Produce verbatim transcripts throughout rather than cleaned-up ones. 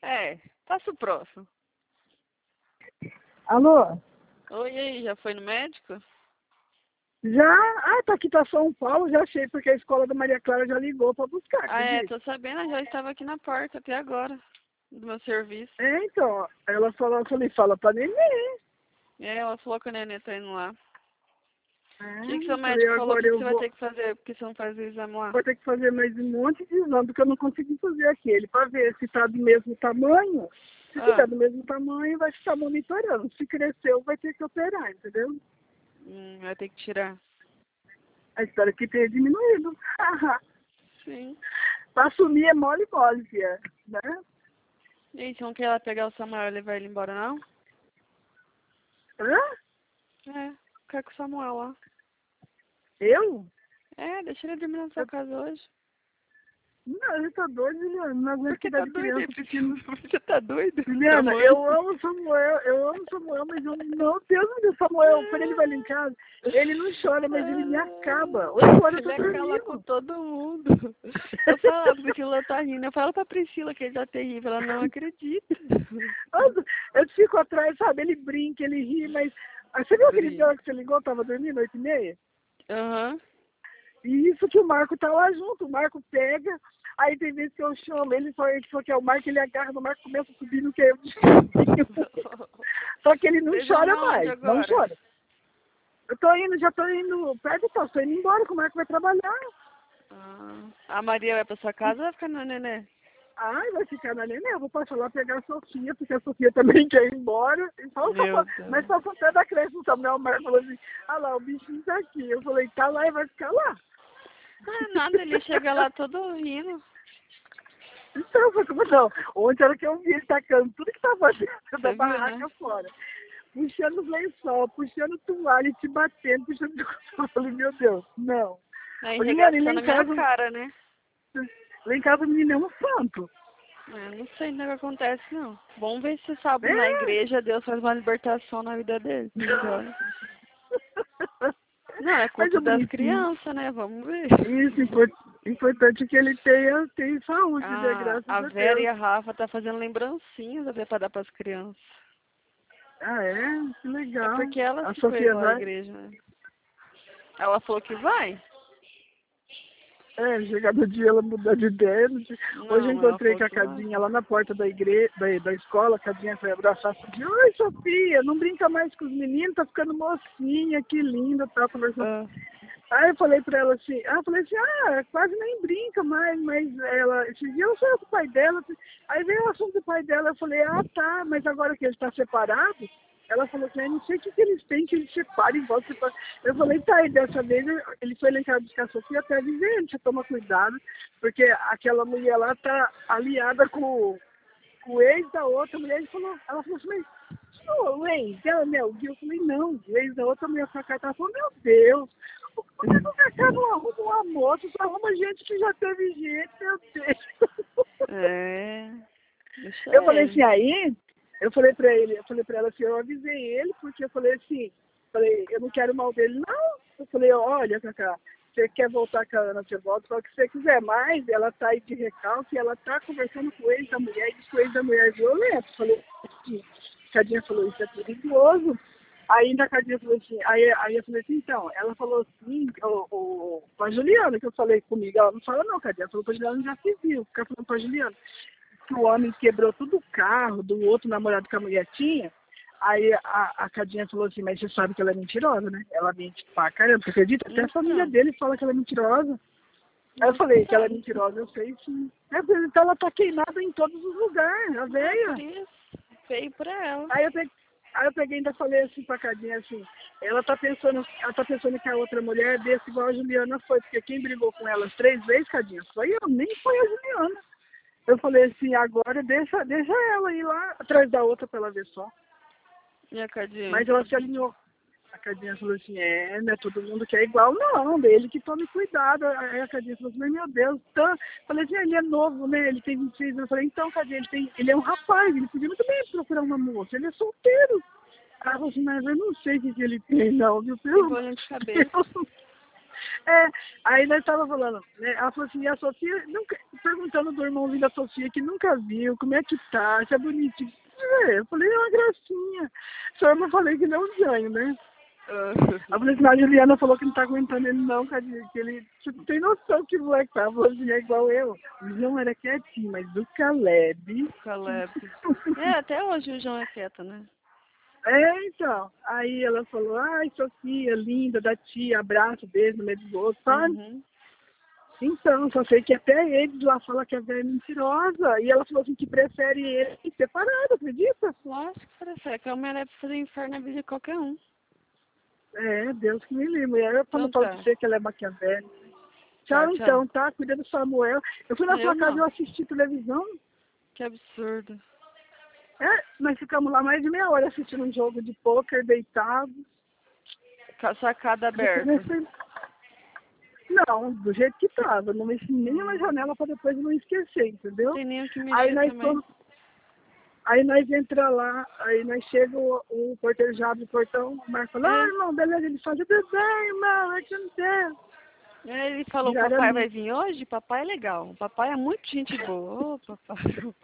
É, passa o próximo. Alô? Oi, e aí, já foi no médico? Já? Ah, tá aqui, tá São Paulo, já achei, porque a escola da Maria Clara já ligou pra buscar, Ah, é, acredita? tô sabendo, já estava aqui na porta até agora, do meu serviço. É, então, ela falou, eu falei, fala pra neném. É, ela falou que o neném tá indo lá. É, O que, que seu eu falei, médico falou? O agora que, que eu você vai vou, ter que fazer porque você não faz o exame lá? vou ter que fazer mais um monte de exame, porque eu não consegui fazer aquele, pra ver se tá do mesmo tamanho. Se Ah, tiver do mesmo tamanho, vai ficar monitorando. Se cresceu, vai ter que operar, entendeu? hum, vai ter que tirar. Eu espero que tenha diminuído. Sim. Pra assumir é mole mole, fia, né? E aí, você não quer ela pegar o Samuel e levar ele embora, não? Hã? É, quer com o Samuel lá. Eu? É, deixa ele dormir na sua eu casa hoje. Não, você tá doido, Juliana? Não Por aguento que cuidar tá de doido aí, criança Priscila? pequena. Você tá doido? Da Juliana, mãe? eu amo Samuel, eu amo Samuel, mas eu não Deus me Deus, Samuel, quando ele vai lá em casa, ele não chora, mas ele me acaba. Oito horas eu tô Ele acala com dormindo. todo mundo. Eu falo, a Priscila tá rindo. Eu falo pra Priscila que ele tá terrível. Ela não acredita. Nossa, eu fico atrás, sabe? Ele brinca, ele ri, mas. Ah, você viu aquele dia Brinca. que você ligou, eu tava dormindo, oito e meia? Aham. E isso que o Marco tá lá junto, o Marco pega, aí tem vezes que eu chamo, ele só, ele só que é o Marco, ele agarra, o Marco começa a subir no que eu Só que ele não Vocês vão chora aonde mais, não agora? chora. Eu tô indo, já tô indo perto do posto, tô indo embora, que o Marco vai trabalhar. Ah, a Maria vai pra sua casa ou vai ficar no nenê? Ai, vai ficar na neném, eu vou passar lá pegar a Sofia, porque a Sofia também quer ir embora. E só, Meu só, mas Deus. passou até da creche, o Samuel, o Marco falou assim, ah lá, o bichinho tá aqui. Eu falei, tá lá e vai ficar lá. Ah, nada, ele chega lá todo rindo. Então, foi como não. Ontem era que eu vi ele tacando tudo que tava dentro da Você viu, né? barraca fora. Puxando os lençol, puxando toalha, te batendo, puxando. Eu falei, meu Deus, não. Aí Ô, Juliana, e regaçou lá na em minha casa, cara, né? lá em casa o menino é um santo. É, não sei o que acontece, não. Vamos ver se sábado na É. igreja Deus faz uma libertação na vida dele. Melhor. Não, é Mas culto é das bonitinho. crianças, né? Vamos ver. Isso, impor- importante é que ele tenha, tenha saúde, né? A, Graças a a Vera e Deus. a Rafa tá fazendo lembrancinhas até pra dar pras crianças. Ah, é? Que É legal. porque ela A que foi Sofia igual à vai? igreja, né? Ela falou que vai? É, chegar no dia ela mudar de ideia. no dia- Hoje eu Não, ela encontrei falou com a que vai. Cadinha lá na porta da igreja, da, da escola, a Cadinha foi abraçar a Sofia. Oi, Sofia, não brinca mais com os meninos, tá ficando mocinha, que linda, tá conversando. Ah, Aí eu falei pra ela assim, ah, eu falei assim, ah, quase nem brinca mais, mas ela, esse dia eu sou com o pai dela. Aí veio o assunto do pai dela, eu falei, ah, tá, mas agora que ele tá separado, ela falou assim, eu não sei o que, que eles têm, que eles separam e voltam separar. Eu falei, tá, e dessa vez ele foi lá em casa buscar a Sofia, até avisei ele, você toma cuidado, porque aquela mulher lá tá aliada com, com o ex da outra mulher. Ele falou, ela falou assim, mas oh, o ex dela, Mel Gil? Eu falei, não, o ex da outra mulher com a cara, ela falou, meu Deus, por que o Cacá não arruma um amor, só arruma gente que já teve gente, meu Deus. é. Deixa Eu falei assim, ele. aí, eu falei pra ele, eu falei pra ela assim, eu avisei ele, porque eu falei assim, falei, eu não quero mal dele, não. Eu falei, olha, Cacá, você quer voltar com a Ana, você volta, só que se você quiser mais, ela tá aí de recalque, ela tá conversando com o ex da mulher, e diz que o ex da mulher é violento. Eu falei assim, Cadinha falou, isso é perigoso. Aí ainda a Cadinha falou assim, aí, aí eu falei assim, então, ela falou assim, o, o, pra Juliana, que eu falei comigo, ela não fala não, Cadinha, ela falou pra Juliana, já se viu, fica falando pra Juliana que o homem quebrou todo o carro do outro namorado que a mulher tinha. Aí a, a Cadinha falou assim, mas você sabe que ela é mentirosa, né? Ela mente pra caramba, você acredita? Até a família Então, dele fala que ela é mentirosa. Aí eu não falei que ela é sabe. mentirosa, eu sei sim. É, então ela tá queimada em todos os lugares, a É por velha. isso. Feio pra ela. Aí eu peguei, aí eu peguei e ainda falei assim pra Cadinha assim, ela tá pensando, ela tá pensando que a outra mulher é desse igual a Juliana foi, porque quem brigou com ela três vezes, Cadinha, foi eu, nem foi a Juliana. Eu falei assim, agora deixa, deixa ela ir lá atrás da outra pra ela ver só. E a Cadinha? Mas ela se alinhou. A Cadinha falou assim, é, não é todo mundo que é igual, não, dele que tome cuidado. Aí a Cadinha falou assim, mas meu Deus, tá. Falei assim, ele é novo, né? Ele tem vinte e seis anos. Eu falei, então, Cadinha, ele, tem, ele é um rapaz, ele podia muito bem procurar uma moça, ele é solteiro. Ela falou assim, mas eu não sei o que, que ele tem, não, viu? Tem Pelo amor bolinho de de cabeça. Deus. É, aí nós tava falando, né? Ela falou assim, e a Sofia, nunca, perguntando do irmãozinho da Sofia, que nunca viu, como é que tá, se é bonitinho. É, eu falei, é uma gracinha. Só eu não falei que não é um ganho, né? A polícia, a Juliana falou que não tá aguentando ele não, Cadinho, que ele você não tem noção que o moleque tá, falou assim, é igual eu. O João era quietinho, mas o Caleb... Caleb. É, até hoje o João é quieto, né? É, então. Aí ela falou, ai, Sofia, linda, da tia, abraço, beijo no meio do outro, sabe? Uhum. Então, só sei que até eles lá falam que a velha é mentirosa. E ela falou assim que prefere ele separado, acredita? Lógico que prefere, que a mulher é pra fazer inferno na vida de qualquer um. É, Deus que me livre. Aí eu falo Então pra tá. você que ela é maquiavélica. Tá, Tchau, tchau. então, tá? Cuida do Samuel. Eu fui na Eu sua casa e eu não. assisti televisão. Que absurdo. É, nós ficamos lá mais de meia hora assistindo um jogo de pôquer deitado. Com a sacada aberta. Não, do jeito que tava. Não mexi nem na janela pra depois não esquecer, entendeu? Tem nem o que Aí mexer nós também. fomos, aí nós entra lá, aí nós chega o, o porteiro já abre o portão, o Marco fala, ah, É. irmão, beleza, ele fala, tudo bem, irmão, é que não tem. É, ele falou, Viraram papai ali. vai vir hoje? Papai é legal. Papai é muito gente boa. Ô, papai.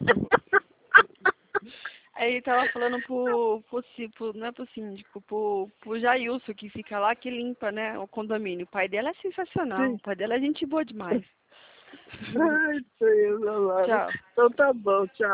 Aí ele tava falando pro, pro, ci- pro não é pro síndico, pro, pro Jailson, que fica lá, que limpa, né, o condomínio. O pai dela é sensacional. Sim. O pai dela é gente boa demais. Ai, Deus, amado. Tchau. Então tá bom, tchau.